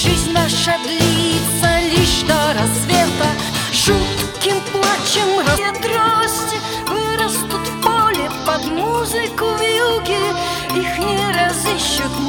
Жизнь наша длится лишь до рассвета. Жутким плачем ветрости вырастут в поле под музыку вьюги. Их не разыщут